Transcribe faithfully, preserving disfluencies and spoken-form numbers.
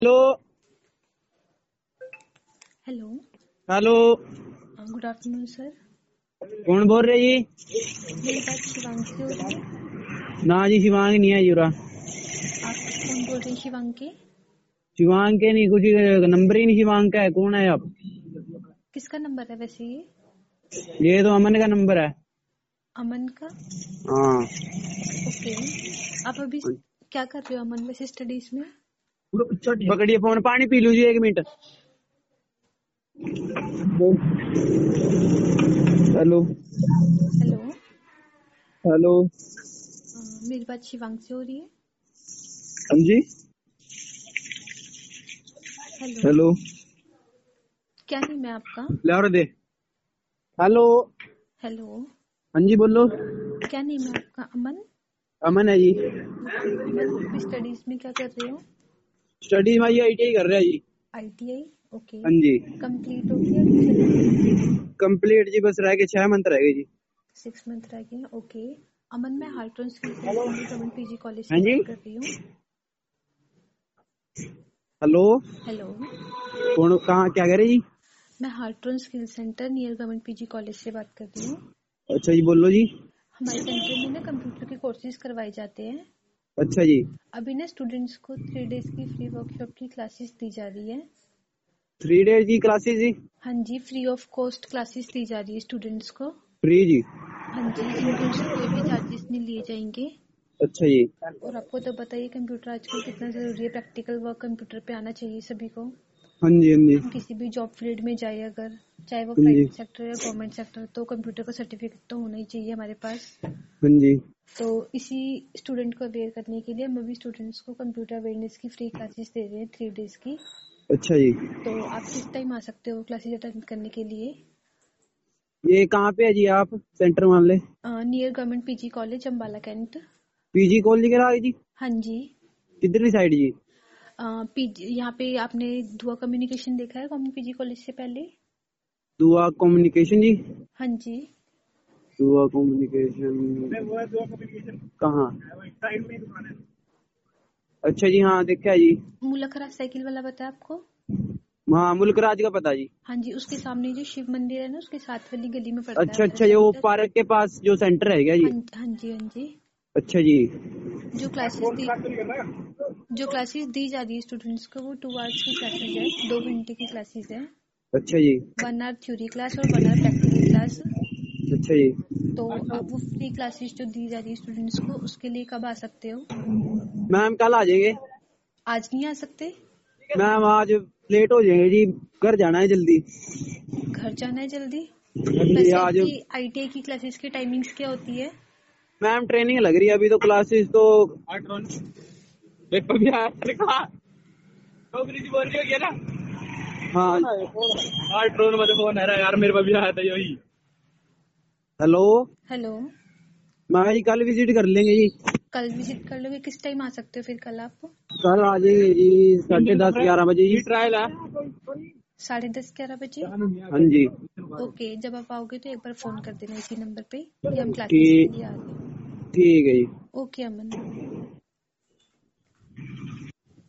Hello hello hello good afternoon sir. कौन बोल रहे जी? मेरी बात शिवांग से हो रही है? ना जी, शिवांग नहीं है जुरा। आप कौन बोल रहे हैं शिवांग के? शिवांग के नहीं, कुछ नंबर ही नहीं शिवांग का है। कौन है आप? किसका नंबर है वैसे ये? ये तो अमन का नंबर है। अमन का? हाँ। ओके, आप अभी क्या कर रहे हो अमन वैसे स्टडीज में? पकड़िए फोन, पानी पी लूजिए एक मिनट। Hello hello, hello. मेरी बात शिवांग से हो रही है? हाँ जी। हेलो, हेलो, क्या नाम है आपका? लाहौर दे। हेलो। हेलो, हाँ जी बोलो। क्या नेम है आपका? अमन? अमन है जी। ओके अमन, अभी स्टडीज में क्या कर रहे हो? स्टडी में आई टी आई कर रहा है जी। आईटीआई? ओके, हाँ जी। कंप्लीट हो गया अभी चल रही है? कंप्लीट जी, बस रह गए छह मंथ रह गए जी। सिक्स मंथ रह गए। ओके अमन, मैं Hartron skill center new government PG college हाँ से जी। बात कर रही हूँ। हेलो। हेलो, कौन, कहाँ, क्या कह रहे जी? मैं Hartron skill center near government PG college से बात कर रही हूँ। अच्छा जी, बोलो जी। हमारे सेंटर में ना कंप्यूटर के कोर्सेज करवाए जाते हैं। अच्छा जी। अभी ना स्टूडेंट्स को थ्री डेज की फ्री वर्कशॉप की क्लासेस दी जा रही है। थ्री डेज की क्लासेस जी? हाँ जी, फ्री ऑफ कॉस्ट क्लासेस दी जा रही है स्टूडेंट्स को। फ्री जी? हाँ जी, जिनके से कोई भी चार्जेस नहीं लिए जाएंगे। अच्छा जी। और आपको तो बताइए कंप्यूटर आजकल कितना जरूरी है, प्रैक्टिकल वर्क कंप्यूटर पे आना चाहिए सभी को। हाँ जी, हाँ जी, हम किसी भी जॉब फील्ड में जाए अगर, चाहे वो हाँ जी, प्राइवेट सेक्टर या गवर्नमेंट सेक्टर, तो कंप्यूटर का सर्टिफिकेट तो होना ही चाहिए हमारे पास। हाँ जी। तो इसी स्टूडेंट को अवेयर करने के लिए हम अभी स्टूडेंट्स को कंप्यूटर अवेयरनेस की फ्री क्लासेस दे रहे हैं थ्री डेज की। अच्छा जी। तो आप किस टाइम आ सकते हो क्लासेस अटेंड करने के लिए? ये कहाँ पे है जी आप सेंटर मान ले? Near government PG college Ambala cantt. PG college के आगे जी? हाँ जी। किधरली साइड जी? पीजी यहाँ पे आपने दुआ कम्युनिकेशन देखा है गवर्नमेंट पीजी कॉलेज से पहले? दुआ कम्युनिकेशन जी? हाँ जी। दुआ कम्युनिकेशन कहाँ? अच्छा जी, हाँ देखा है जी। मुलखरा साइकिल वाला पता है आपको? हाँ, मुल्क राज का पता जी। हाँ जी, उसके सामने जो शिव मंदिर है ना, उसके साथ वाली गली में पड़ता है अच्छा हमारा अच्छा, ये वो सेंटर। पार्क के पास जो सेंटर है क्या जी? हाँ हाँ जी, हाँ जी। अच्छा जी। जो क्लासेस दी जो क्लासेस दी जा रही है स्टूडेंट्स को, वो टू आवर्स की क्लासेस है, दो घंटे की क्लासेस है। अच्छा जी। वन आवर थ्योरी क्लास और वन आवर प्रैक्टिकल क्लास। अच्छा जी। तो आप वो फ्री क्लासेस जो दी जा रही है स्टूडेंट्स को, उसके लिए कब आ सकते हो? मैम कल आ जाएंगे। आज नहीं आ सकते? मैम आज लेट हो जाएंगे जी, घर जाना है जल्दी। घर जाना है जल्दी? जी वैसे आज। आपकी आईटीआई की क्लासेस की टाइमिंग्स क्या होती है? मैम ट्रेनिंग लग रही है अभी तो, क्लासेस तो हाँ। ड्रोन में फोन है यार, मेरे पास भी आया था यही। हेलो। हेलो, मैं जी कल विजिट कर लेंगे जी। कल विजिट कर लोगे? किस टाइम आ सकते हो फिर कल आप? कल आ जाएंगे जी साढ़े दस ग्यारह बजे जी। ट्रायल है। साढ़े दस ग्यारह बजे? हाँ जी। ओके, जब आप आओगे तो एक बार फोन कर देना इसी नंबर पे कि हम क्लासेस के ठीक, लिए आ रहे हैं। ठीक है जी। ओके अमन।